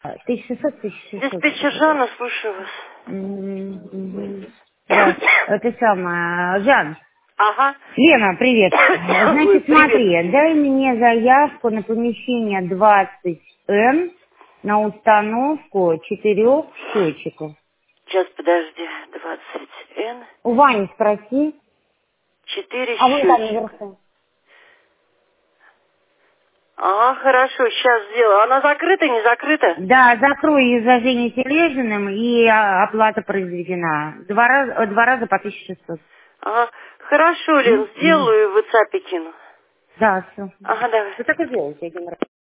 1600, Здесь 1600. печать Жанна, слушаю вас. Мгм. Да, это самое, Жан. Ага. Лена, привет. Ой, Значит, привет. смотри, дай мне заявку на помещение 20Н на установку 4 счетчиков. Сейчас, подожди. 20Н. У Вани спроси. 4 А вон там счетчика. наверху. Ага, хорошо, сейчас сделаю. Она закрыта, не закрыта? Да, закрой ее за Женей Тележиным, и оплата произведена. Два раза по 1600. Ага. Хорошо, Лен, сделаю и в WhatsApp кину. Да, все. Ага, давай. Вы так и делаете один раз.